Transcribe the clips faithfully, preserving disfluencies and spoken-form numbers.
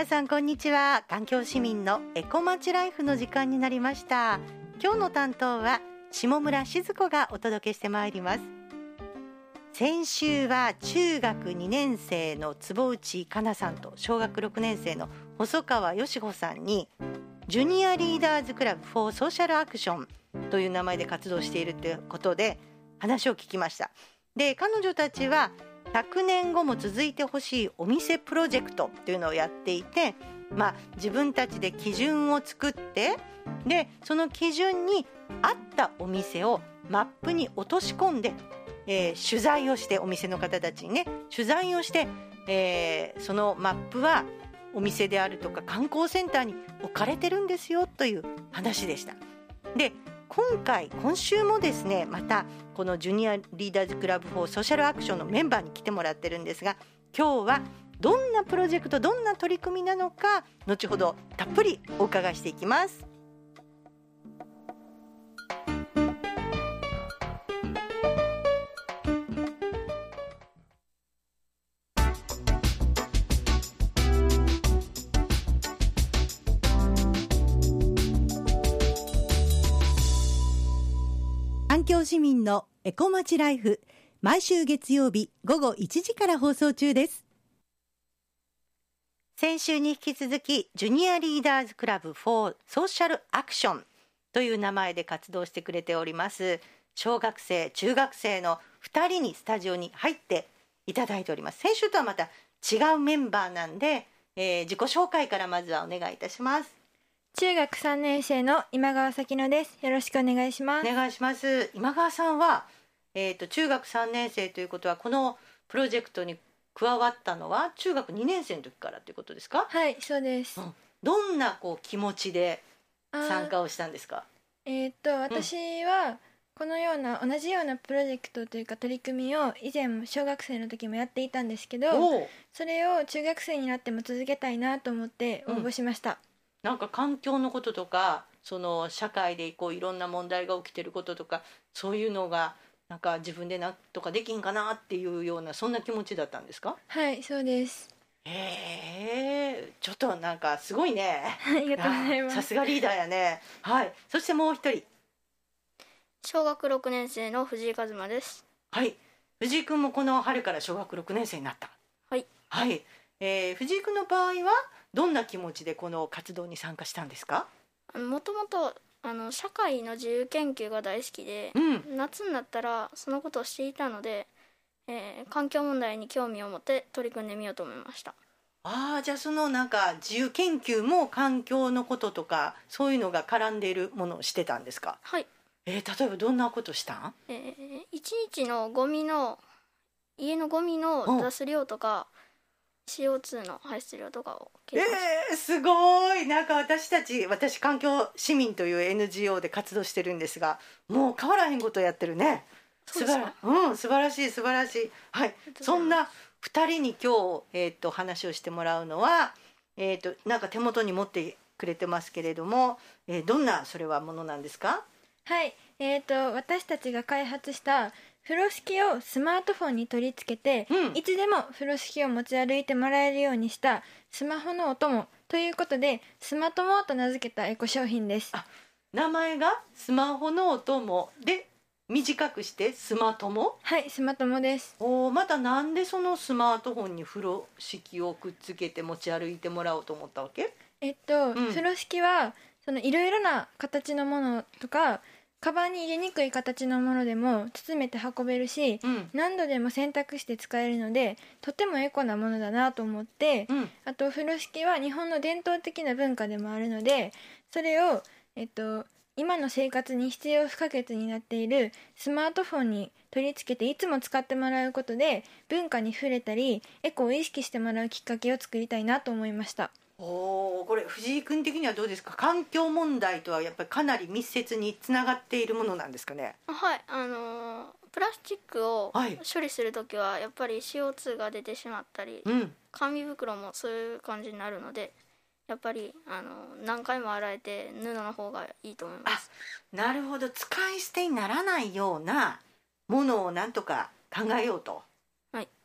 皆さんこんにちは。環境市民のエコまちライフの時間になりました。今日の担当は下村静子がお届けしてまいります。先週は中学にねん生の坪内香奈さんと小学ろくねん生の細川よしほさんにジュニアリーダーズクラブフォーソーシャルアクションという名前で活動しているということで話を聞きました。で、彼女たちはひゃくねんごも続いてほしいお店プロジェクトというのをやっていて、まあ、自分たちで基準を作ってでその基準に合ったお店をマップに落とし込んで、えー、取材をしてお店の方たちにね取材をして、えー、そのマップはお店であるとか観光センターに置かれてるんですよという話でした。で今回今週もですねまたこのジュニアリーダーズクラブフォーソーシャルアクションのメンバーに来てもらってるんですが、今日はどんなプロジェクトどんな取り組みなのか後ほどたっぷりお伺いしていきます。環境市民のエコまちライフ、毎週月曜日午後いちじから放送中です。先週に引き続きジュニアリーダーズクラブフォーソーシャルアクションという名前で活動してくれております小学生中学生のふたりにスタジオに入っていただいております。先週とはまた違うメンバーなんで、えー、自己紹介からまずはお願いいたします。 中学さんねん生の今川咲乃です。よろしくお願いします。 お願いします。今川さんは、えーと、中学さんねん生ということはこのプロジェクトに加わったのは中学にねん生の時からということですか？ はい、そうです。 うん、どんなこう気持ちで参加をしたんですか？ えーと私はこのような同じようなプロジェクトというか取り組みを以前も小学生の時もやっていたんですけど、それを中学生になっても続けたいなと思って応募しました。うん、 なんか環境のこととかその社会でこういろんな問題が起きてることとかそういうのがなんか自分でなんとかできんかなっていうようなそんな気持ちだったんですか？ はい、そうです。 へー、ちょっとなんかすごいね。 ありがとうございます。 さすがリーダーやね。はい、そしてもう一人小学ろくねん生の藤井和馬です。 はい、藤井くんもこの春から小学ろくねん生になった。 はい、 はい、えー、藤井くんの場合はどんな気持ちでこの活動に参加したんですか？ もともとあの社会の自由研究が大好きで、 うん、 夏になったらそのことをしていたので、えー、環境問題に興味を持って取り組んでみようと思いました。 ああ、じゃあそのなんか自由研究も環境のこととかそういうのが絡んでいるものをしてたんですか？ はい、 えー、例えばどんなことしたん？ えー、いちにちのゴミの家のゴミの出す量とか シーオーツー の排出量とかを計算して、 えー、すごい。なんか私たち私環境市民という エヌジーオー で活動してるんですがもう変わらへんことやってるね。 そうですか？ うん、素晴らしい素晴らしい。はい、そんなふたりに今日、えー、と話をしてもらうのは、えー、となんか手元に持ってくれてますけれども、えー、どんなそれはものなんですか？ はい、えーと私たちが開発した風呂敷をスマートフォンに取り付けて、うん、いつでも風呂敷を持ち歩いてもらえるようにしたスマホのお供ということでスマトモと名付けたエコ商品です。 あ、名前がスマホのお供で短くしてスマトモ？ はい、スマトモです。 お、またなんでそのスマートフォンに風呂敷をくっつけて持ち歩いてもらおうと思ったわけ？ えっと、うん、風呂敷はそのいろいろな形のものとかカバンに入れにくい形のものでも包めて運べるし、うん、何度でも洗濯して使えるのでとてもエコなものだなと思って、うん、あと風呂敷は日本の伝統的な文化でもあるのでそれを、えっと、今の生活に必要不可欠になっているスマートフォンに取り付けていつも使ってもらうことで文化に触れたりエコを意識してもらうきっかけを作りたいなと思いました。 お、これ藤井君的にはどうですか？環境問題とはやっぱりかなり密接につながっているものなんですかね？ はい、あのー、プラスチックを処理するときはやっぱり シーオーツー が出てしまったり、うん、紙袋もそういう感じになるのでやっぱりあの何回も洗えて布の方がいいと思います。 あ、なるほど。使い捨てにならないようなものをなんとか考えようと。 はい。 は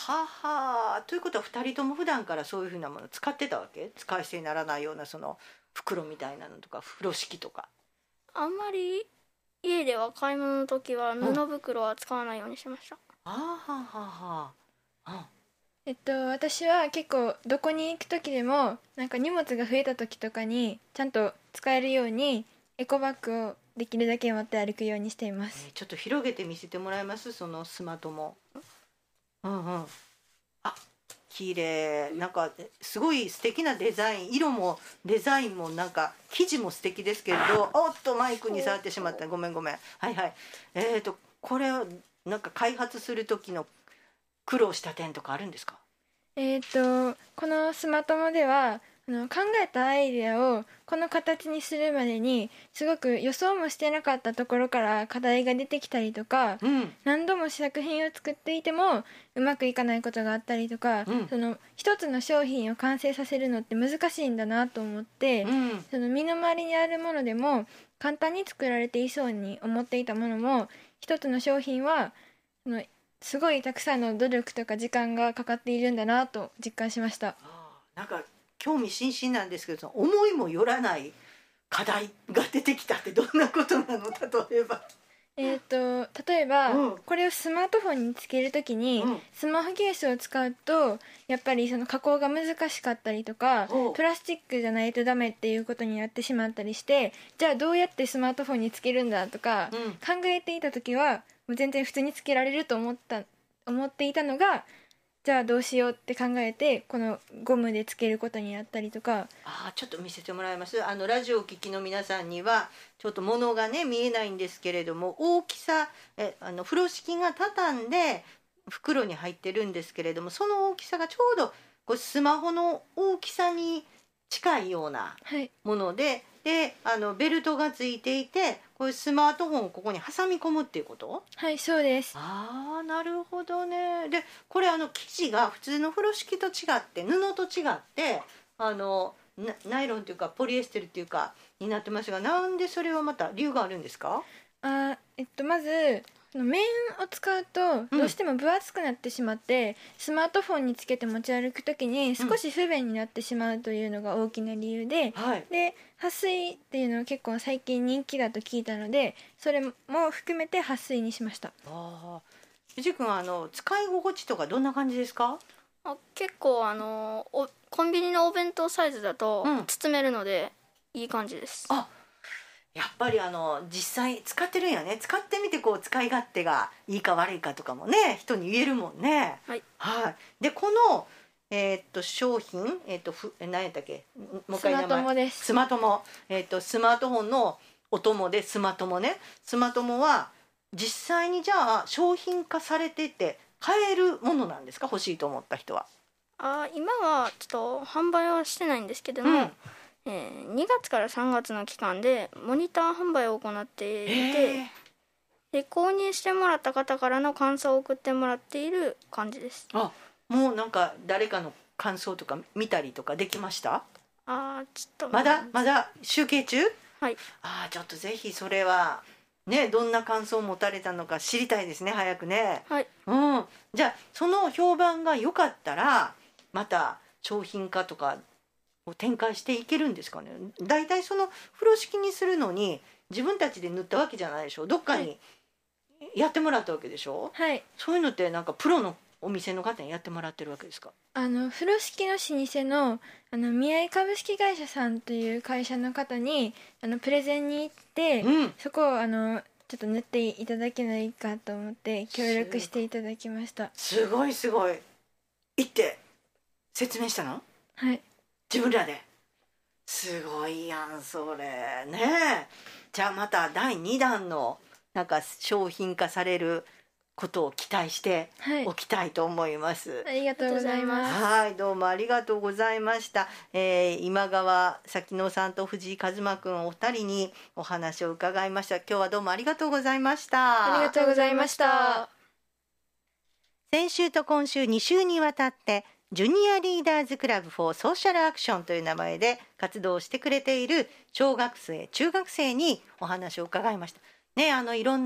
はは。ということはふたりとも普段からそういうふうなもの使ってたわけ？使い捨てにならないようなその袋みたいなのとか風呂敷とか。 あんまり家では買い物の時は布袋は使わないようにしました。 うん、あはははあ。えっと私は結構どこに行く時でもなんか荷物が増えた時とかにちゃんと使えるようにエコバッグをできるだけ持って歩くようにしています。 えー、ちょっと広げて見せてもらえます？そのスマートも。うんうん。あ、綺麗。なんかすごい素敵なデザイン。色もデザインもなんか生地も素敵ですけれど、おっとマイクに触ってしまった。ごめんごめん。はいはい。えっとこれをなんか開発する時の苦労した点とかあるんですか？ えっとこのスマトモではあの考えたアイデアをこの形にするまでにすごく予想もしてなかったところから課題が出てきたりとか、うん、何度も試作品を作っていてもうまくいかないことがあったりとか、うん、その一つの商品を完成させるのって難しいんだなと思って、うん、その身の回りにあるものでも簡単に作られていそうに思っていたものも一つの商品はそのすごいたくさんの努力とか時間がかかっているんだなと実感しました。 なんか興味津々なんですけど、思いもよらない課題が出てきたってどんなことなの？例えばえーと例えば、うん、これをスマートフォンにつけるときに、うん、スマホケースを使うとやっぱりその加工が難しかったりとか、プラスチックじゃないとダメっていうことになってしまったりして、じゃあどうやってスマートフォンにつけるんだとか、うん、考えていた時はもう全然普通につけられると思った思っていたのが、じゃあどうしようって考えてこのゴムでつけることになったりとか。 あ、ちょっと見せてもらいます。あのラジオを聴きの皆さんにはちょっと物がね見えないんですけれども、大きさえあの風呂敷が畳んで袋に入ってるんですけれども、その大きさがちょうどこうスマホの大きさに近いようなもので、はい、であのベルトがついていて、こういうスマートフォンをここに挟み込むっていうこと？ はい、そうです。 ああ、なるほどね。でこれあの生地が普通の風呂敷と違って布と違ってあの ナ, ナイロンというかポリエステルっていうかになってますが、なんでそれはまた理由があるんですか？ あ、えっと、まず綿を使うとどうしても分厚くなってしまって、うん、スマートフォンにつけて持ち歩くときに少し不便になってしまうというのが大きな理由で、はい、で撥水っていうのは結構最近人気だと聞いたので、それも含めて撥水にしました。 あ、藤君はあの使い心地とかどんな感じですか？ あ、結構あのおコンビニのお弁当サイズだと包めるので、うん、いい感じです。 あ、やっぱりあの実際使ってるんやね。使ってみてこう使い勝手がいいか悪いかとかもね人に言えるもんね。 はい、 はい、でこの、えー、っと商品、えー、っとふ何やったっけ、もう一回名前。 スマトモです。 スマトモ、えー、っとスマートフォンのお供でスマトモね。スマトモは実際にじゃあ商品化されてて買えるものなんですか？欲しいと思った人は。 あ、今はちょっと販売はしてないんですけども、うん、えー、にがつからさんがつの期間でモニター販売を行っていて、で購入してもらった方からの感想を送ってもらっている感じです。 あ、もうなんか誰かの感想とか見たりとかできました？ あ、ちょっとまだまだ集計中？ はい。 あ、ちょっとぜひそれはね、どんな感想を持たれたのか知りたいですね、早くね。 はい。 うん、じゃあその評判が良かったらまた商品化とかを展開していけるんですかね。だいたいその風呂敷にするのに自分たちで塗ったわけじゃないでしょ。どっかにやってもらったわけでしょ。 はい。 そういうのってなんかプロのお店の方にやってもらってるわけですか？ あの風呂敷の老舗のあの宮井株式会社さんという会社の方にあのプレゼンに行って、うん、そこをあのちょっと塗っていただけないかと思って協力していただきました。 すごいすごい。行って説明したの？ はい。 自分らで。すごいやんそれね。じゃあまただいにだんのなんか商品化されることを期待しておきたいと思います。 はい、ありがとうございます。 はい、どうもありがとうございました。えー、今川咲乃さんと藤井一馬くんお二人にお話を伺いました。今日はどうもありがとうございました。 ありがとうございました。 先週と今週に週にわたってジュニアリーダーズクラブフォーソーシャルアクションという名前で活動してくれている小学生中学生にお話を伺いましたね。あのいろんな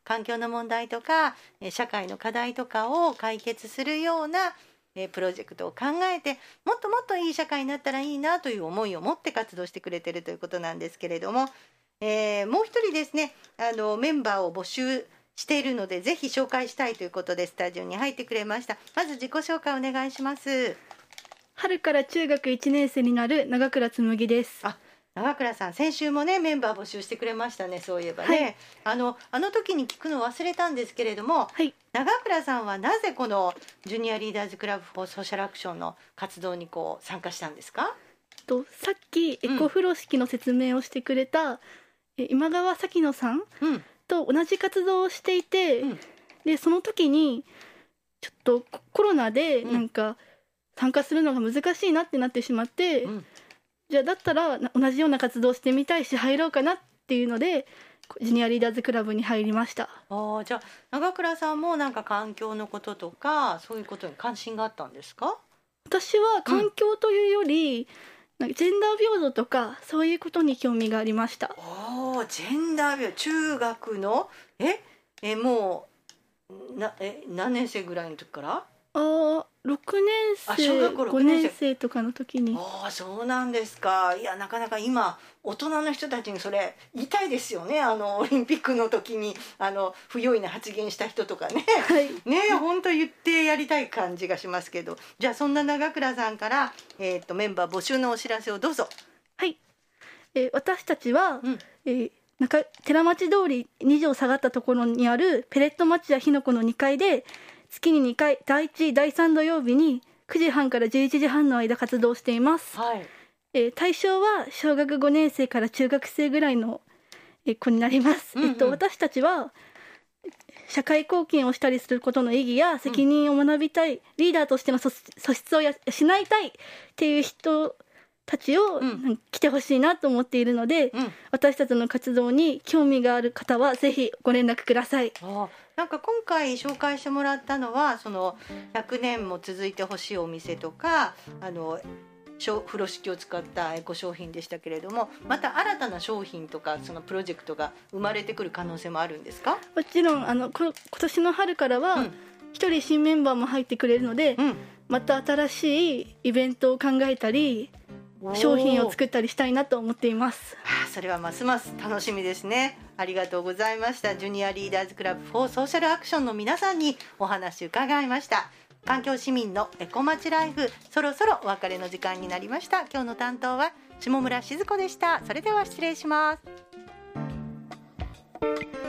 環境の問題とか社会の課題とかを解決するようなプロジェクトを考えて、もっともっといい社会になったらいいなという思いを持って活動してくれているということなんですけれども、えー、もう一人ですね、あのメンバーを募集しているのでぜひ紹介したいということでスタジオに入ってくれました。まず自己紹介お願いします。 春から中学いちねん生になる長倉紬です。 あ、長倉さん、先週もねメンバー募集してくれましたね。そういえばね、はい、あのあの時に聞くの忘れたんですけれども、はい、長倉さんはなぜこのジュニアリーダーズクラブフォーソーシャルアクションの活動にこう参加したんですか？ とさっきエコ風呂敷の説明をしてくれた、うん、今川咲乃さん、うん、と同じ活動をしていて、うん、でその時にちょっとコロナでなんか参加するのが難しいなってなってしまって、うん、じゃあだったら同じような活動してみたいし入ろうかなっていうのでジュニアリーダーズクラブに入りました。 あ、じゃあ長倉さんもなんか環境のこととかそういうことに関心があったんですか？ 私は環境というより、うん、なんかジェンダー平等とかそういうことに興味がありました。 お、ジェンダー平等、中学のええもうなえ何年生ぐらいの時から？ あ、ろくねん生、ごねん生とかの時に。 ああ、そうなんですか。いや、なかなか今大人の人たちにそれ言いたいですよね。あのオリンピックの時にあの不用意な発言した人とかね、はい、ね、本当言ってやりたい感じがしますけど、じゃあそんな長倉さんから、えー、とメンバー募集のお知らせをどうぞ。 はい、えー、私たちは、うん、えーなんか寺町通りにじょう下がったところにあるペレット町やひのこのにかいで月ににかいだいいち、だいさん土曜日にくじはんからじゅういちじはんの間活動しています、はい、えー、対象は小学ごねん生から中学生ぐらいの子になります、うんうん、えっと、私たちは社会貢献をしたりすることの意義や責任を学びたい、うん、リーダーとしての素質を養いたいっていう人たちを、うん、来てほしいなと思っているので、うん、私たちの活動に興味がある方はぜひご連絡ください。 あ、なんか今回紹介してもらったのはそのひゃくねんも続いてほしいお店とかあの風呂敷を使ったエコ商品でしたけれども、また新たな商品とかそのプロジェクトが生まれてくる可能性もあるんですか？ もちろんあのこ今年の春からは一人新メンバーも入ってくれるので、うん、また新しいイベントを考えたり商品を作ったりしたいなと思っています。 あ、それはますます楽しみですね。ありがとうございました。ジュニアリーダーズクラブフォーソーシャルアクションの皆さんにお話伺いました。環境市民のエコまちライフ、そろそろお別れの時間になりました。今日の担当は下村静子でした。それでは失礼します。